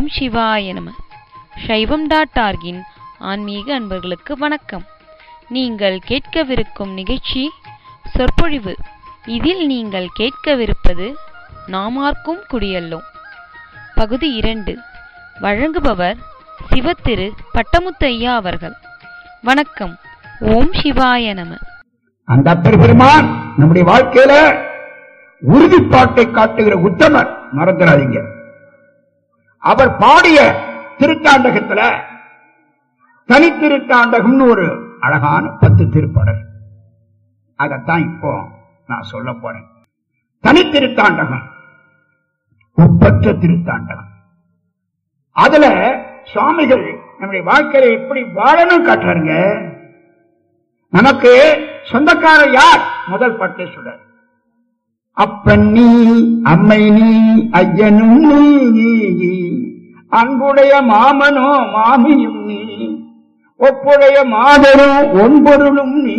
சிவாய நம. சைவம்.orgன் ஆன்மீக அன்பர்களுக்கு வணக்கம். நீங்கள் கேட்கவிருக்கும் நிகழ்ச்சி சொற்பொழிவு. இதில் நீங்கள் கேட்கவிருப்பது நாமார்க்கும் குடியல்லோம் பகுதி 2. வழங்குபவர் சிவத்திரு பட்டமுத்து ஐயா அவர்கள். வணக்கம். ஓம் சிவாய நம. அந்த பெருமான் நம்முடைய வாழ்க்கையில உறுதிப்பாட்டை காட்டுகிற உத்தமர், மறந்துடாதீங்க. அவர் பாடிய திருத்தாண்டகத்துல தனித்திருத்தாண்டகம்னு ஒரு அழகான 10 திருப்பாடல், அதத்தான் இப்போ நான் சொல்ல போறேன். தனித்திருத்தாண்டகம், ஒப்பற்ற திருத்தாண்டகம். அதுல சுவாமிகள் நம்முடைய வாழ்க்கையில எப்படி வாழணும் காட்டுறாருங்க. நமக்கு சொந்தக்காரர் யார்? முதல் பாட்டை சொல்றார். அப்பன் நீ, அம்மை நீ, ஐயனும் நீ, அன்புடைய மாமனோ மாமியும் நீ, ஒப்புடைய மாதரும் ஒன்பொருளும் நீ.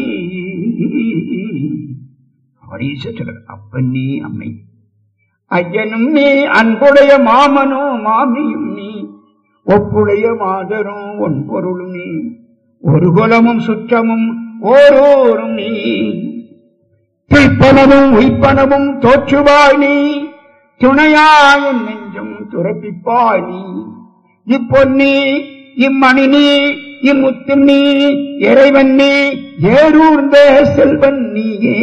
அப்பன் நீ, அம்மை, ஐயனும் நீ, அன்புடைய மாமனோ மாமியும் நீ, ஒப்புடைய மாதரும் ஒன்பொருளும் நீ, ஒரு குலமும் சுற்றமும் ஓரோரும் நீ, துய்ப்பனமும் உய்ப்பனமும் தோற்றுவாய் நீ, துணையாயும் நெஞ்சும் துறப்பிப்பாய் நீ, இப்பொன்னி இம்மணி நீ, இம்முத்து நீ, இறைவன் நீ, ஏரூர்ந்த செல்வன் நீயே.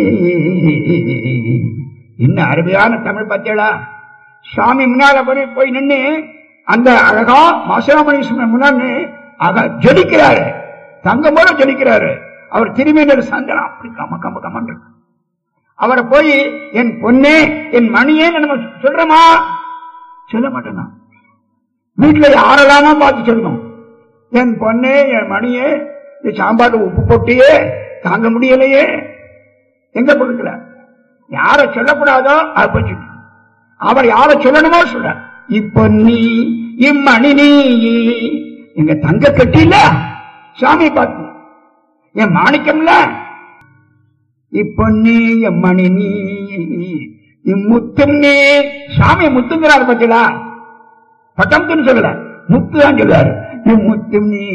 இன்னும் அருமையான தமிழ் பத்தியடா. சுவாமி முன்னால போய் நின்று அந்த அழகா மாசிராமணி முன்னாடி ஜொலிக்கிறாரு, தங்கம் போல ஜொலிக்கிறாரு. அவர் திரும்பினர் சந்தனம் அப்படி கம கம கமன். அவரை போய் என் பொண்ணே, என் மணியே நம்ம சொல்றோமா? சொல்ல மாட்டேனா? வீட்டுல யாரெல்லாமா பார்த்து சொல்லணும். என் பொண்ணே, என் மணியே, சாம்பார் உப்பு போட்டியே தாங்க முடியலையே. எங்க கொடுக்கல? யார சொல்லக்கூடாதோ அதை போய் சொல்ல. அவர் யார சொல்லணுமோ சொல்ற. இப்பொன்னி இம்மணி நீ, எங்க தங்க கட்டில சாமி பார்த்து, என் மாணிக்கம்ல இப்பொன்னி எம்மணி நீ, இம்முத்தும் நீ. சாமி முத்துங்கிறாரு பத்தியா? பட்டமுத்துன்னு சொல்லல, முத்துதான் சொல்றாரு. இம்முத்தும் நீ,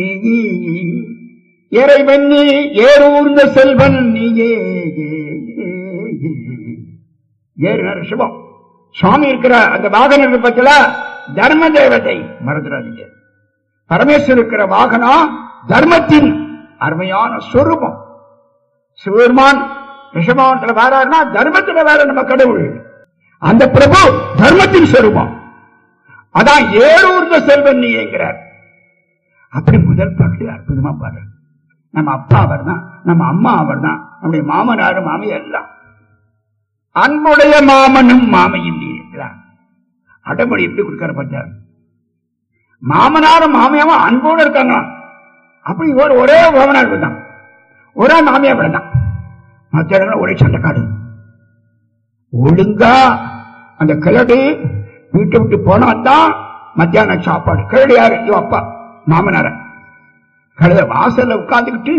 இறைவன் நீ, ஏரூர்ந்த செல்வன் நீயே. ஏறு சிவம் சுவாமி இருக்கிற அந்த வாகனம் பத்தில தர்ம தேவதை, மறந்துடாதீங்க. பரமேஸ்வரர் இருக்கிற வாகனம் தர்மத்தின் அருமையான சொரூபம். சிவபெருமான் ரிஷபத்துல வேறாருன்னா தர்மத்துல வேற நம்ம கடவுள். அந்த பிரபு தர்மத்தின் சொரூபம். அதான் ஏரூர்ந்த செல்வன் நீ என்கிறார். அப்படி முதல் பாட்டு அற்புதமா பாரு. நம்ம அப்பா அவர் தான், நம்ம அம்மா அவர் தான், நம்முடைய மாமனாரு மாமி எல்லாம். அன்புடைய மாமனும் மாமையும் நீ என்கிறார். அடமொழி எப்படி கொடுக்காரு பார்த்தார். மாமனாரும் மாமியாவும் அன்போடு இருக்காங்க. அப்படி ஒரே மாமனார் தான், ஒரே மாமியா தான். மற்ற இடங்கள் ஒரே சண்டைக்காடு. ஒழுங்கா அந்த கிழடு வீட்டை விட்டு போனாதான் மத்தியான சாப்பாடு. கிழடு யாரு? அப்பா மாமனார. கழுத வாசல்ல உட்கார்ந்துக்கிட்டு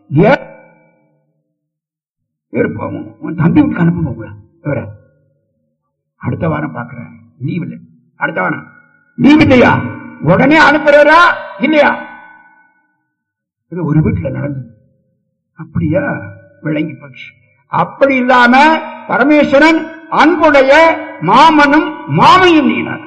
இருப்போம். தம்பி வீட்டுக்கு அனுப்புங்க. இவர அடுத்த வாரம் பாக்குறேன், லீவ் இல்லை. அடுத்த வாரம் லீவ் இல்லையா? உடனே அனுப்புறா இல்லையா? இது ஒரு வீட்டுல நடந்தது. அப்படியா? விளங்கி போச்சு. அப்படி இல்லாம பரமேஸ்வரன் அன்புடைய மாமனும் மாமையும் நீனார்.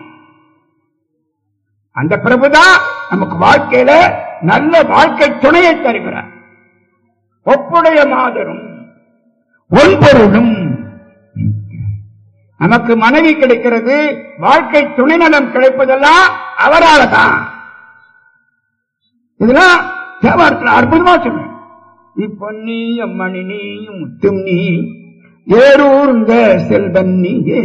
அந்த பிரபுதான் நமக்கு வாழ்க்கையில நல்ல வாழ்க்கை துணையை தருகிறார். ஒப்புடைய மாதரும் ஒன்பொருளும். நமக்கு மனைவி கிடைக்கிறது, வாழ்க்கை துணை நலம் கிடைப்பதெல்லாம் அவரால தான். இதெல்லாம் தேவாரத்தில் அற்புதமா சொல்றேன். இப்பொன்னி அம்மணி நீ, முத்தும் நீ, ஏரூர்ந்த செல்வன் நீயே.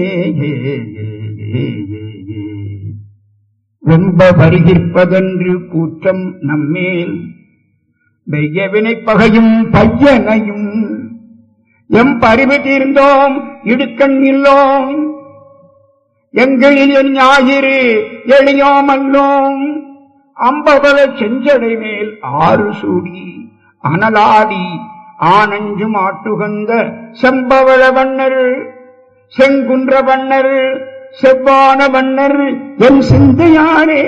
ரொம்ப வருகிற்பதென்று கூற்றம் நம்மேல் வெய்ய வினைப்பகையும் பையனையும் எம் பறிவு தீர்ந்தோம் இடுக்கண் இல்லோம், எங்களில் என் ஞாயிறு எளியோம் அல்லோம், அம்பவல செஞ்சடை மேல் ஆறு சூடி அனலாடி ஆனஞ்சும் ஆட்டுகந்த செம்பவள வண்ணர் செங்குன்ற வண்ணர் செவ்வான வண்ணர் என் சிந்தையானே.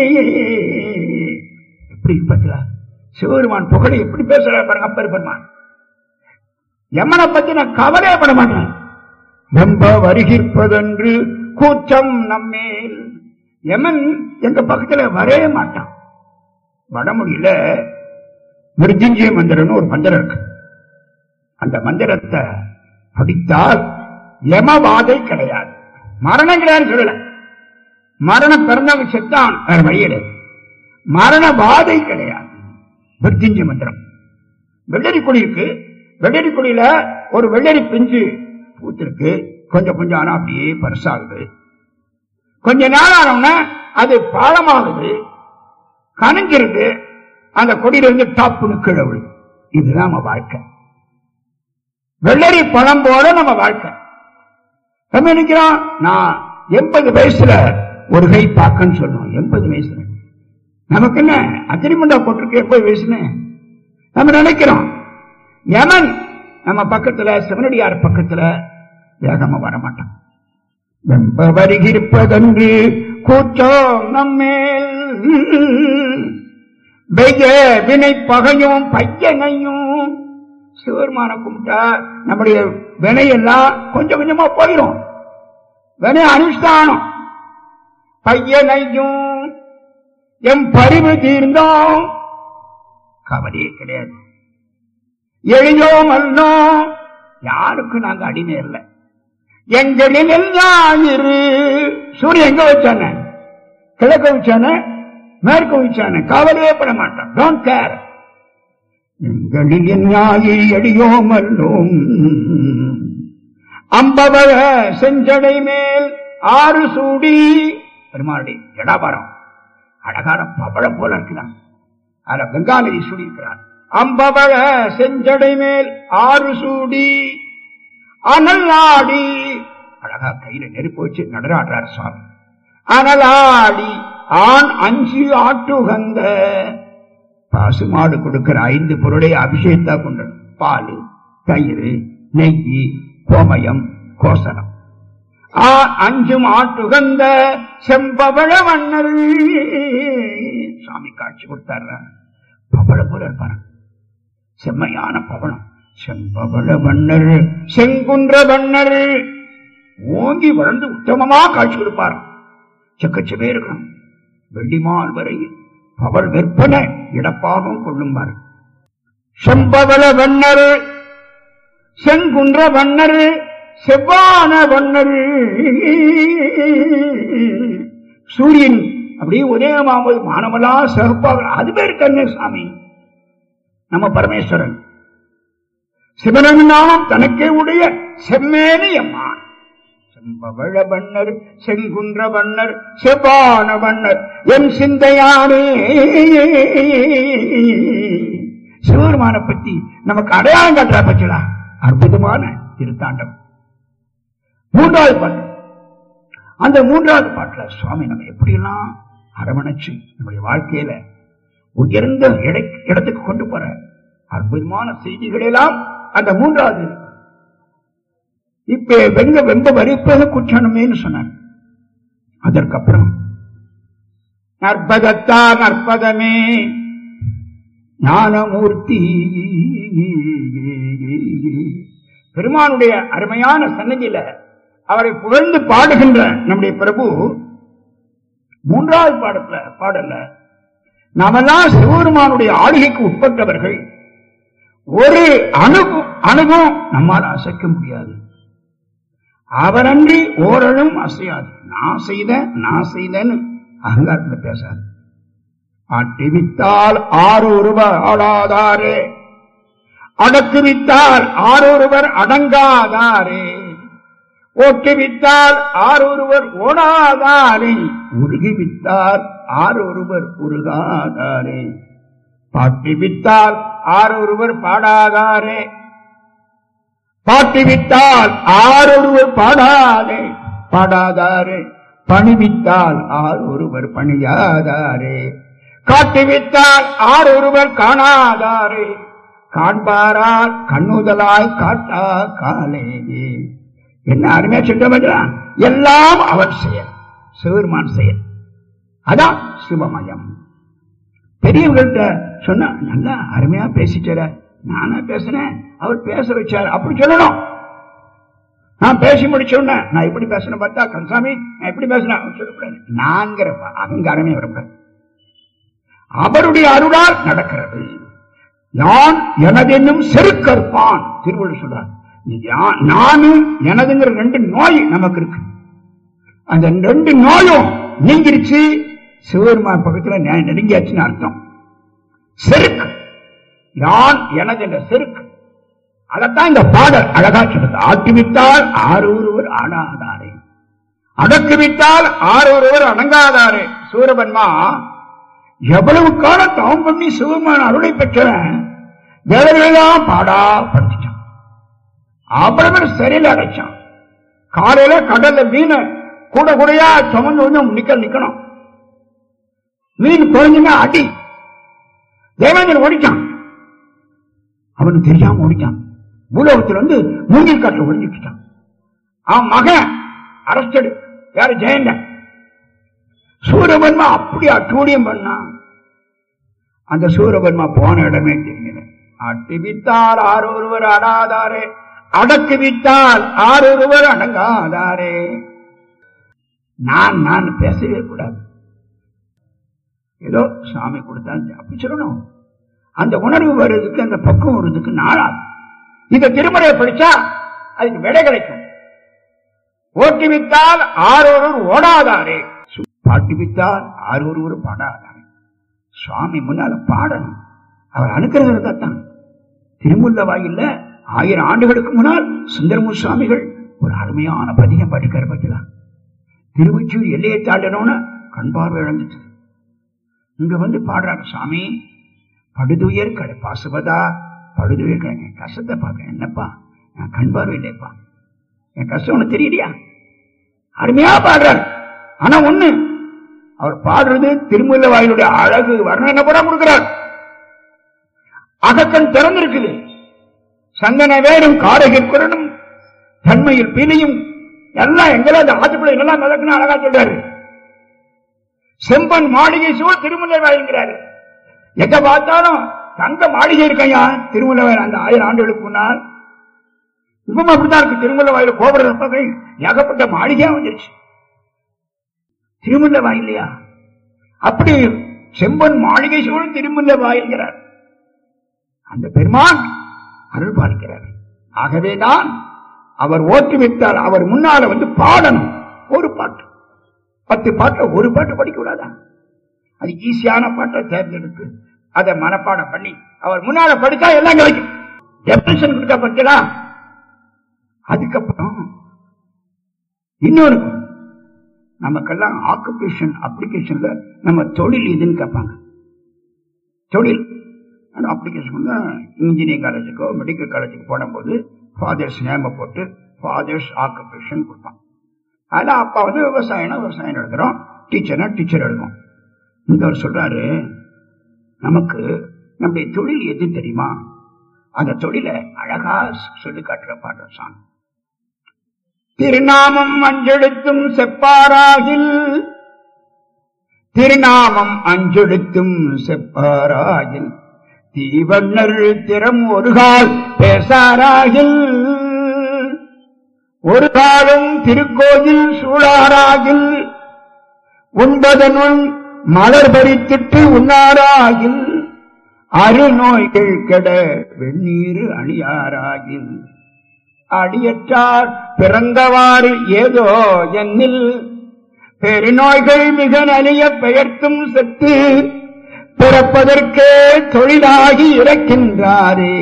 எப்படி பத்தியா சிவபெருமான் புகழை எப்படி பேசுறாரு பாருங்க. அப்பர் பெருமான் யமனை பத்தி நான் கவலையே பட மாட்டேன். ரொம்ப வருகிற்பதென்று கூச்சம் நம்மேல். யமன் எங்க பக்கத்துல வரவே மாட்டான். வடமொழியில மிருத்யுஞ்சய மந்திரம்னு ஒரு மந்திரம் இருக்கு. அந்த மந்திரத்தை படித்தால் யமவாதை கிடையாது, மரணம் கிடையாது சொல்லல. மரணம் பிறந்தவங்க செத்தான் வேற வழியில, மரண வாதை கிடையாது. மிருத்யுஞ்சய மந்திரம். வெள்ளரி கொடி இருக்கு, வெள்ளரி கொடியில ஒரு வெள்ளரி பிஞ்சு பூத்திருக்கு, கொஞ்சம் கொஞ்சம் ஆனா அப்படியே பரிசாகுது. கொஞ்ச நாள் ஆனோம்னா அது பாழமாகுது, கனஞ்சிருக்கு, அந்த கொடியிலிருந்து டாப்புன்னு கீழே விழுது. இதுதான் நம்ம வாழ்க்கை. வெள்ளரி பழம் போல நம்ம வாழ்க்கை. நம்ம நினைக்கிறோம் நான் 80 வயசுல ஒரு கை பார்க்கன்னு சொல்லுவோம். 80 வயசுல நமக்கு என்ன அக்ரிமெண்டா போட்டிருக்கு 80 வயசுன்னு நம்ம நினைக்கிறோம். யமன் நம்ம பக்கத்துல, சிவனடியார் பக்கத்துல வேகமா வரமாட்டான். வெம்ப வருகிருப்பதென்று கூச்சம் நம்மேல் பெய்ய வினை பகையும் பையனையும். சிவருமான கும்பிட்டா நம்முடைய வினையெல்லாம் கொஞ்சம் கொஞ்சமா போயிடும். வினை அனுஷ்டானம். பையனையும் எம் பரிவு தீர்ந்தோம், கவலையே கிடையாது. எளியோம் அல்லோம், யாருக்கு நாங்க அடிமை இல்லை. எங்களில் ஞாயிறு. சூரியன் எங்க வச்சானே, கிழக்க வச்சானே, மேற்கு வச்சானே, கவலையே பட மாட்டான். Don't care. எங்களில் ஞாயிறு எளியோம் அல்லோம். அம்பவ செஞ்சடை மேல் ஆறு சூடி. பெருமாளுடைய ஜடாபாரம் அழகான பவழம் போல இருக்கிறான். அதுல கங்காநதி சூடி இருக்கிறான். அம்பவழ செஞ்சடை மேல் ஆறு சூடி அனலாடி. அழகா கையில நெருப்பு வச்சு நடராடுறார் சுவாமி. அனலாடி ஆண் 5 ஆட்டுகந்த. பசுமாடு கொடுக்கிற 5 பொருளை அபிஷேகத்தா கொண்டு, பால், தயிர், நெய், கோமயம், கோசனம். 5 ஆட்டுகந்த செம்பவள வண்ணர். சாமி காட்சி கொடுத்தாரு. பவளம் போல இருப்பாரு, செம்மையான பவளம். செம்பவள வண்ணர் செங்குன்ற வண்ணர். ஓங்கி வளர்ந்து உத்தமமா காட்சி கொடுப்பார். செக்கச்சவே இருக்கணும். வெள்ளிமால் வரை பவள் விற்பனை இடப்பாகம் கொள்ளும்பார். செம்பவள வண்ணர் செங்குன்ற வண்ணர் செவ்வான வண்ணர். சூரியன் அப்படியே உதயமாவது மானமலா சிறப்பாக. அது பேர் கண்ணு சாமி. நம்ம பரமேஸ்வரன் சிவனாம் தனக்கே உடைய செம்மேனி அம்மான். செம்பவள வண்ணர் செங்குன்ற வண்ணர் செவ்வான வண்ணர் என் சிந்தையானே. சிவபெருமான பத்தி நமக்கு அடையாளம் காட்டுறா பச்சலா. அற்புதமான திருத்தாண்டம். 3வது பாட்டு. அந்த 3வது பாட்டுல சுவாமி நம்ம எப்படியெல்லாம் அரவணைச்சு நம்முடைய வாழ்க்கையில உயர்ந்த இடத்துக்கு கொண்டு போற அற்புதமான செய்திகள் எல்லாம் அந்த 3வது. இப்ப வெம்ப வரிப்பது குற்றணுமேன்னு சொன்னார். அதற்கப்புறம் நற்பதத்தார் நற்பதமே ஞானமூர்த்தி. பெருமானுடைய அருமையான சன்னதியில அவரை புகழ்ந்து பாடுகின்ற நம்முடைய பிரபு 3வது பாடல்ல நாமெல்லாம் சிவபெருமானுடைய ஆளுகைக்கு உட்பட்டவர்கள். ஒரு அணுகும் நம்மால் அசைக்க முடியாது. அவரன்றி ஓரழும் அசையாது. நான் செய்தேன்னு அகங்காரத்தில் பேசாது. ஆட்டிவித்தால் ஆரொருவர் ஆடாதாரே, அடக்குவித்தால் ஆரொருவர் அடங்காதாரே, ஓட்டுவித்தால் ஆரொருவர் ஓடாதாரே, உருகிவித்தால் ஆரொருவர் உருகாதாரே, பாட்டிவித்தால் ஆரொருவர் பாடாதாரே, பாட்டிவித்தால் ஆரொருவர் பாடாதாரே, பணிவித்தால் ஆரொருவர் பணியாதாரே, காட்டுவித்தால் ஆரொருவர் காணாதாரே, காண்பாரால் கண்ணுதலாய் காட்டா காலே. என்ன அருமையா சொல்ல எல்லாம் அவர் செயல், சிவபெருமான் செயல். அதான் சிவமயம். பெரியவர்கள்ட்ட சொன்னா நல்லா அருமையா பேசிட்டார, நானா பேசுனேன், அவர் பேச வச்சாரு அப்படி சொல்லணும். நான் பேசி முடிச்சோன்ன நான் இப்படி பேசணும் பார்த்தா கந்தசாமி நான் எப்படி பேசினேன் சொல்லக்கூடாது. நான்கிற அகங்காரமே வரக்கூடாது. அவருடைய அருளால் நடக்கிறது. யான் எனதென்னும் செருக்கற்பான் திருவள்ளுவர் சொல்றார். நானும் எனதுங்கிற 2 நோய் நமக்கு இருக்கு. அந்த 2 நோயும் நீங்கிருச்சு. சிவபெருமான் பக்கத்துல நெருங்கியாச்சுன்னு அர்த்தம். செருக்கு, யான் எனது என்ற செருக்கு. அதத்தான் இந்த பாடல் அழகா சொல்றது. ஆட்டுவித்தால் ஆரொருவர் ஆடாதாரே, அடக்குவித்தால் ஆரொருவர் அடங்காதாரே. சூரபன்மா எவ்வளவு காலம் தவம் பண்ணி சிவபெருமான் அருளை பெற்றவன் வேலைகளெல்லாம் பாடா படிச்சான். அவ்வளவு சரியில அடைச்சான். காலையில கடல்ல மீன் கூட கூடையா சுமந்து வந்து நிக்கணும். மீன் குறைஞ்சுன்னா அடி. தேவேந்திரன் ஓடிச்சான், அவனுக்கு தெரியாம ஓடிச்சான். பூலோகத்தில் வந்து மூங்கில் காட்டில் ஒழிஞ்சுட்டான். அவன் மகன் அரஸ்டடு யாரு, ஜெயந்தன். சூரபன்மா அப்படி அட்டூழியம் பண்ணான். அந்த சூரபன்மா போன இடமே தெரியல. அட்டுவித்தால் ஆரொருவர் ஆடாதாரே, அடக்கு வித்தால் ஆரொருவர் அடங்காதாரே. நான் பேசவே கூடாது. ஏதோ சாமி கொடுத்தால் அப்படி சொல்லணும். அந்த உணர்வு வருவதுக்கு, அந்த பக்குவம் வருவதுக்கு நாளாகும். இந்த திருமுறையை படிச்சா அதுக்கு விடை கிடைக்கும். ஓட்டுவித்தால் ஆரொருவர் ஓடாதாரே, பாட்டுவித்தால் ஆரொருவர் பாடாதாரே. சுவாமி முன்னால பாடணும். அவர் அனுக்கிறதான். திருமுல்ல வாயில்ல 1000 ஆண்டுகளுக்கு முன்னால் சுந்தரமூர் சுவாமிகள் ஒரு அருமையான பதிகம் பாடிக்கார பத்திலாம். திருவொற்றியூர் எல்லையை தாண்டனோன்னு கண் பார்வை இழந்துட்டு இங்க வந்து பாடுறாங்க. சாமி படுதுயர் கடை பாசுவதா, படுதுயர் கடை என் கஷ்டத்தை பார்க்க. என்னப்பா நான் கண் பார்வை இல்லையப்பா, என் கஷ்டம் ஒண்ணு தெரியலையா? அருமையா பாடுறாரு. ஆனா ஒண்ணு, அவர் பாடுறது திருமுல்ல வாயிலுடைய அழகு வர்ணனை கூட கொடுக்கிறார். அகக்கண் திறந்திருக்குது. சந்தன வேறும் காரகிர் குரனும் தன்மையில் பிணியும் எல்லாம் எங்கெல்லாம் அந்த ஆத்துக்குள்ள எல்லாம் நடக்குன்னு அழகா சொல்றாரு. செம்பன் மாளிகை சூழ் திருமுல்லை வாயில்கிறாரு. எங்க பார்த்தாலும் தங்க மாளிகை இருக்கையா திருமுல்லை வாயில். அந்த 1000 ஆண்டுகளுக்கு முன்னால் இப்பவும் அப்படித்தான் இருக்கு. திருமுல்லை வாயில கோபுர ஏகப்பட்ட மாளிகையா வந்துருச்சு. திருமுல்லை வாயில்லையா? அப்படி செம்பன் மாளிகை சூழ் திருமுல்லை வாயில்கிறார். அந்த பெருமான் அருள் பாலிக்கிறார். ஆகவேதான் அவர் ஓட்டுவித்தால் அவர் முன்னால வந்து பாடணும். ஒரு பாட்டு 10 பாட்டு ஒரு பாட்டு படிக்க கூடாதா? அது ஈஸியான பாட்டை தேர்ந்தெடுத்து அதை மனப்பாடம் பண்ணி அவர் முன்னால படித்தா எல்லாம் கிடைக்கும். டெபினிஷன் கொடுக்க பற்றலாம். அதுக்கப்புறம் இன்னொரு நமக்கெல்லாம் ஆக்குபேஷன் அப்ளிகேஷன்ல நம்ம தொழில் எதுன்னு கேட்பாங்க. தொழில் அப்ளிகேஷன் இன்ஜினியரிங் காலேஜுக்கோ மெடிக்கல் காலேஜுக்கு போடும்போது ஃபாதர்ஸ் நேம போட்டு ஃபாதர்ஸ் ஆக்குபேஷன் கொடுப்பாங்க. ஆனா அப்பா வந்து விவசாயம் எழுதுறோம், டீச்சர்னா டீச்சர் எழுதுவோம். இங்க அவர் சொல்றாரு, நமக்கு நம்முடைய தொழில் எது தெரியுமா? அந்த தொழிலை அழகா சொல்லி காட்டுற பாடுற சாமி. திருநாமம் அஞ்செழுத்தும் செப்பாராகில், திருநாமம் அஞ்செழுத்தும் செப்பாராகில், தீவண்ணர் திறம் ஒரு கால் பேசாராகில், ஒரு காலம் திருக்கோயில் சூழாராகில், உண்பதனுள் மலர் பறித்திட்டு உண்ணாராகில், அருநோய்கள் கெட வெந்நீர் அணியாராகில், அடியற்றார் பிறந்தவாறு ஏதோ என்னில் பெருநோய்கள் மிக நலிய பெயர்த்தும் செத்து பிறப்பதற்கே தொழிலாகி இறக்கின்றாரே.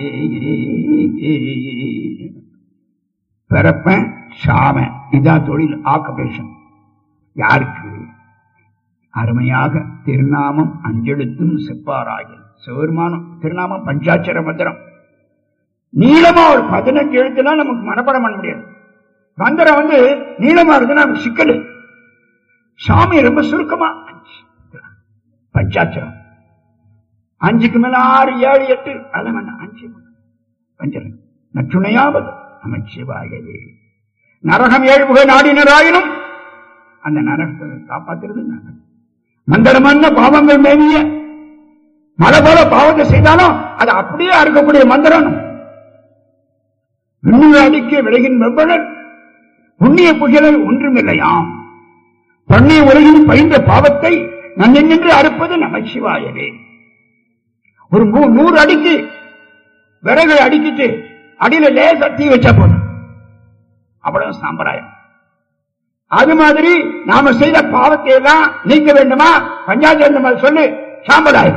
பிறப்பன் சாம, இதான் தொழில் ஆக்குபேஷன். யாருக்கு? அருமையாக திருநாமம் அஞ்செழுத்தும் செப்பாராகில். சிவபெருமானம் திருநாமம் பஞ்சாட்சர மந்திரம். நீளமா ஒரு 15 எழுத்துனா நமக்கு மனப்பாடம் பண்ண முடியாது. மந்திரம் வந்து நீளமா இருக்குன்னா நமக்கு சிக்கல். சாமி ரொம்ப சுருக்கமா பஞ்சாட்சரம். 5க்கு மேல 6, 7, 8 அதெல்லாம் 5 பஞ்சரம் நற்றுணையாவது நமச்சிவாயவே. நரகம் 7 புகை நாடினராயினும் அந்த நரகத்தை காப்பாத்துறது மந்திரமான பாவங்கள் மேவிய மழை போல பாவத்தை செய்தாலும் அதை அப்படியே அறுக்கக்கூடிய மந்திரம். விண்ணுவாடிக்கு விலகின் வெவ்வழல் புண்ணிய புகழல் ஒன்றுமில்லையாம். பண்ணிய உலகில் பயின்ற பாவத்தை நன்னென்று அறுப்பது நமச்சிவாயவே. ஒரு 100 அடிக்கு விறகு அடிக்கிட்டு அடியில லேசா தீ வச்சா போதும், அவ்வளவு சாம்பிராயம். அது மாதிரி நாம செய்த பாவத்தை எல்லாம் நீக்க வேண்டுமா, பஞ்சாயத்து சொல்லு சாம்பிராயம்.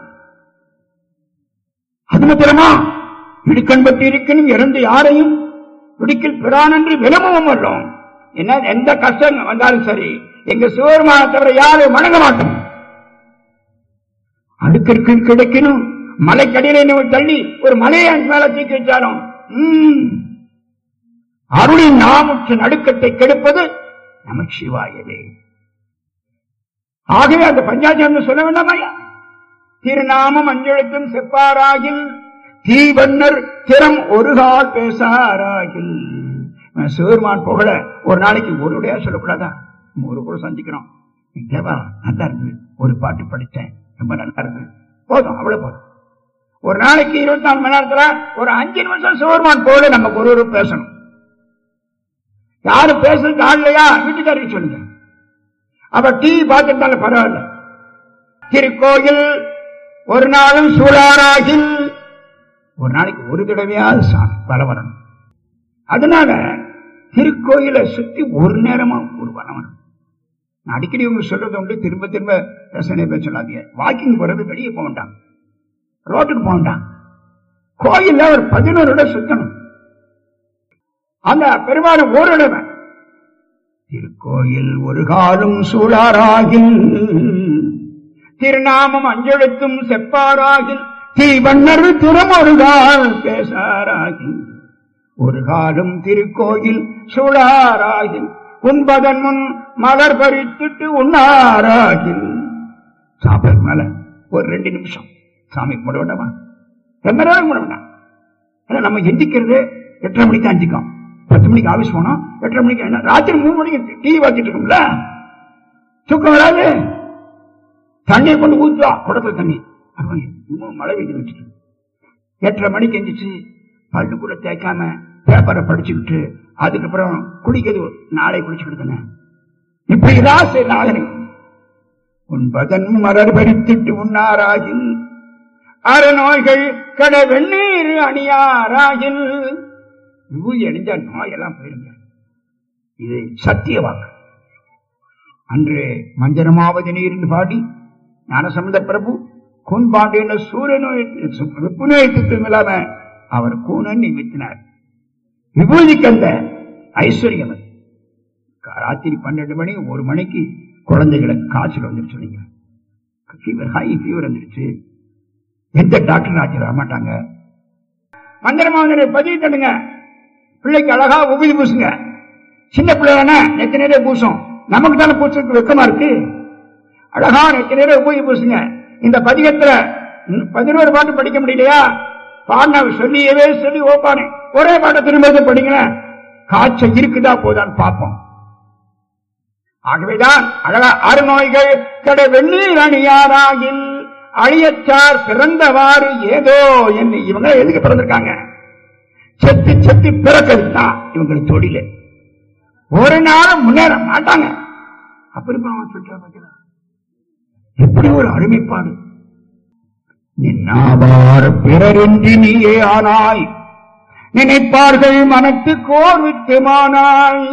அது மாத்திரமா இடுக்கண் பற்றி இருக்கணும் இறந்து யாரையும் பிடிக்கல் பிரான் என்று விலமும் வரும். என்ன எந்த கஷ்டம் வந்தாலும் சரி எங்க சிவபெருமானை தவிர யாரும் வணங்க மாட்டோம். அடுக்கிற்கு கிடைக்கணும் மலைக்கடியில தள்ளி ஒரு மலையை மேல தூக்கி வச்சாலும் அருளின் நாமுற்ற நடுக்கத்தை கெடுப்பது நமச்சிவாயவே. ஆகவே அந்த பஞ்சாயத்து சொல்ல வேண்டாமையா, திருநாமம் அஞ்செழுத்தும் செப்பாராகில் தீவன்னர் திறம் ஒரு கால் பேசாராகில். சிவருமான் புகழ ஒரு நாளைக்கு ஒருடையா சொல்லக்கூடாதா? ஒரு கூட சந்திக்கிறோம், தேவா நல்லா இருக்கு, ஒரு பாட்டு படித்தேன் ரொம்ப நல்லா இருக்கு, போதும் அவ்வளவு போதும். ஒரு நாளைக்கு 24 மணி நேரத்துல ஒரு 5 நிமிஷம் சிவருமான் புகழ நம்ம ஒரு பேசணும். யாரும் பேசுறதுக்கு ஆள் இல்லையா, வீட்டுக்காரருக்கு சொல்லுங்க. அப்ப டிவி பார்த்துட்டாலும் பரவாயில்ல. திருக்கோயில் ஒரு நாளும் சூழாராகில் ஒரு நாளைக்கு ஒரு தடவையாவது சாமி வர வரணும். அதனால திருக்கோயில சுத்தி ஒரு நேரமா ஒரு வரணும். நான் அடிக்கடி உங்க சொல்றது உண்டு, திரும்ப திரும்ப பேச சொல்லாதீங்க. வாக்கிங் போறது வெளியே போக வேண்டாம், ரோட்டுக்கு போக வேண்டாம், கோயில்ல ஒரு 11 இடம் சுத்தணும். அந்த பெருமாளும் ஒரு இடம். திருக்கோயில் ஒரு காலும் சூழாராகில் திருநாமம் அஞ்செழுத்தும் செப்பாராகில் தீவன்னர் திறம் ஒரு கால் பேசாராகில் ஒரு காலும் திருக்கோயில் சூழாராகில் உண்பதன் முன் மலர் பறித்துட்டு உண்ணாராகில். சாப்பிட மேல ஒரு 2 நிமிஷம் சாமி கும்பிட வேண்டாமா? ரொம்ப நேரம் கும்பிட வேண்டாம். நம்ம எந்திக்கிறது 8:30 மணிக்கு அஞ்சிக்கும், 10 மணிக்கு ஆபீஸ் போனோம், 8:30 மணிக்கு என்ன ராத்திரி 3 மணிக்கு டிவி பார்த்துட்டு இருக்கோம்ல, தூக்கம் வராது. தண்ணியை கொண்டு ஊத்துவா குடத்துல தண்ணி, மழை பெய்து வச்சுட்டு 8:30 மணிக்கு எந்திரிச்சு பல்லு கூட தேய்க்காம பேப்பரை படிச்சுக்கிட்டு அதுக்கப்புறம் குளிக்கிறது, நாளை குளிச்சுக்கிட்டு இப்படிதான் சரி. உண்பதன் மலர் பறித்துட்டு உண்ணாராகில் அறநோய்கள் கட வெந்நீர் அணியாராகில். விபூதி அணிஞ்சா நோயெல்லாம் போயிருங்க. இது சத்திய வாக்கு. அன்று மஞ்சனமாவது நீர் பாடி ஞானசம்பந்த பிரபு கூன் பாண்டிய சூரியநோய் வெப்பு நோய் திட்டம் இல்லாம அவர் கூனன் நிமித்தினார். விபூதிக்கு அந்த ஐஸ்வர்யம். ராத்திரி 12 மணி 1 மணிக்கு குழந்தைகளுக்கு காய்ச்சல் வந்துருச்சு, ஹை ஃபீவர் வந்துருச்சு. எந்த டாக்டர் ராத்திரி வரமாட்டாங்க. மந்திரமாவதனை பதிவு தடுங்க, பிள்ளைக்கு அழகா உபதி பூசுங்க. சின்ன பிள்ளை தானே நெத்தி நிறைய பூசும், நமக்கு தானே பூசுறதுக்கு வெக்கமா இருக்கு. அழகா நெத்தி நிறைய உபதி பூசுங்க. இந்த பதிகத்துல 11 பாட்டு படிக்க முடியலையா, பாடின சொல்லியவே சொல்லி ஓப்பானே ஒரே பாட்டை திரும்ப படிங்களேன், காய்ச்சல் இருக்குதா போதான்னு பார்ப்போம். ஆகவேதான் அழகா அறுநோய்கள் கடை வெந்நீர் அணியாராகில் அழியச்சார் பிறந்தவாறு ஏதோ என்று. இவங்க எதுக்கு பிறந்திருக்காங்க? செத்து செத்து பிறக்கதுதான் இவங்களுக்கு தொழில. ஒரு நாளும் முன்னேற மாட்டாங்க. அப்படி எப்படி ஒரு அருமைப்பாடு. நின்னாவார் பிறரின்றி நீயே ஆனாய், நினைப்பார்கள் மனத்து கோர்வித்துமானாய்,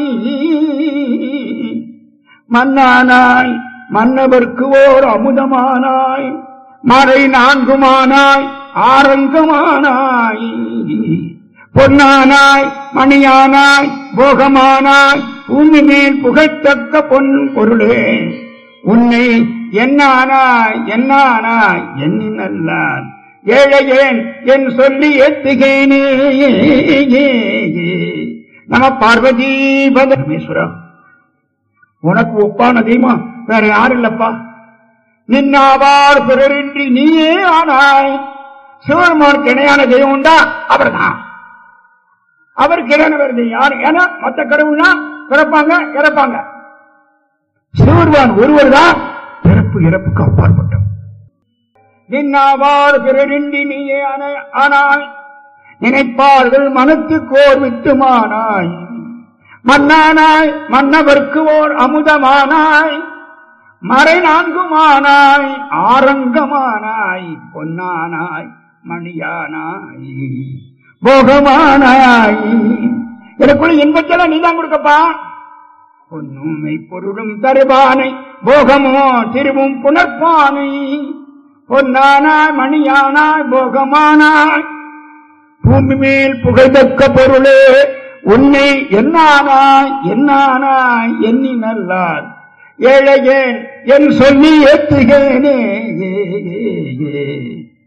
மன்னானாய் மன்னவர்க்கு ஓர் அமுதமானாய், மறை 4மானாய் ஆரங்கமானாய், பொன்னானாய் மணியானாய் போகமானாய், பூமி மேல் புகழ்த்தக்க பொன் பொருளே, உன்னை என்னானாய் என்னானாய் எண்ணி நல்லான் ஏழையேன் என் சொல்லி ஏத்துகேனே. நம பார்வதி பரமேஸ்வரம். உனக்கு ஒப்பான தெய்வம் வேற யாரும் இல்லப்பா. நின்னாவார் பிறரின்றி நீயே ஆனாய். சிவபெருமானுக்கு இணையான தெய்வம் உண்டா? அவர்தான். அவருக்கு இறைவனை வருது யாரு? ஏன்னா மற்ற கடவுள்னா பிறப்பாங்க இறப்பாங்க. சிவருவான் ஒருவர் தான் பிறப்பு இறப்புக்கு அப்பாற்பட்டவர். நின்னாவார் பிறரின்றி நீயே ஆனாய், நினைப்பார்கள் மனத்துக்கு ஓர் வித்துமானாய், மன்னானாய் மன்னவர்க்கு ஓர் அமுதமானாய், மறை நான்குமானாய் ஆரங்கமானாய், பொன்னானாய் மணியானாய் போகமானாய். எனக்குள்ள இன்பத்தெல்லாம் நீதான் கொடுக்கப்பா. பொன்னுமை பொருளும் தருவானை, போகமோ திருவும் புனர்ப்பானை, பொன்னானாய் மணியானாய் போகமானாய், பூமி மேல் புகழ்தக்க பொருளே உன்னை என்னானாய் என்னானாய் எண்ணி நல்லார், ஏழையேன் என் சொல்லி ஏத்துகேனே.